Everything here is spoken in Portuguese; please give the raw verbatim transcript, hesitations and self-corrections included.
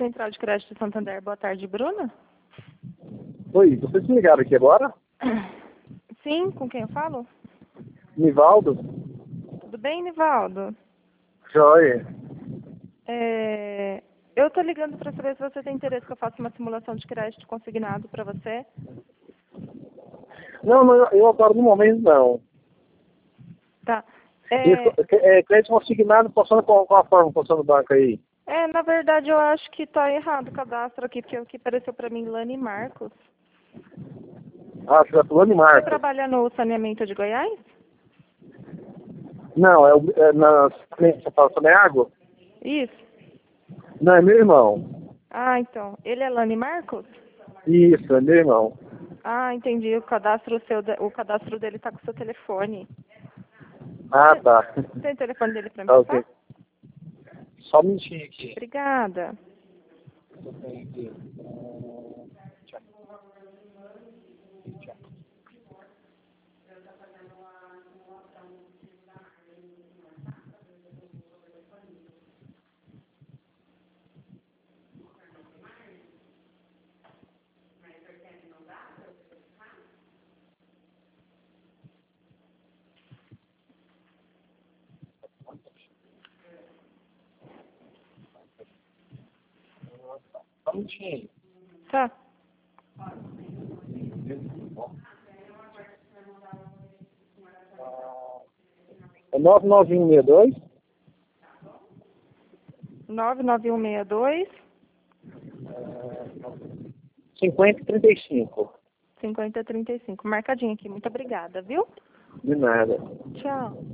Central de Crédito Santander, boa tarde, Bruna. Oi, vocês me ligaram aqui agora? Sim, com quem eu falo? Nivaldo? Tudo bem, Nivaldo? Joia. É, eu tô ligando para saber se você tem interesse que eu faça uma simulação de crédito consignado para você. Não, não, eu agora no momento não. Tá. Isso, É, é, crédito consignado funciona com qual forma funciona o banco aí? é, na verdade, eu acho que tá errado o cadastro aqui, porque o que apareceu para mim, Lani Marcos. Ah, você está falando de Você Marcos? trabalha no saneamento de Goiás? Não, é, o- é na você fala também água? Isso. Não, é meu irmão. Ah, então. Ele é Lani Marcos? Isso, é meu irmão. Ah, entendi. O cadastro, seu, o cadastro dele tá com o seu telefone. Ah, tá. Tem o telefone dele para me Tá, passar? ok. Só um minutinho aqui. Obrigada. Só um minutinho. Tá. É nove nove um seis dois? nove nove um seis dois, cinquenta e trinta e cinco. cinquenta trinta e cinco. Marcadinho aqui. Muito obrigada, viu? De nada. Tchau.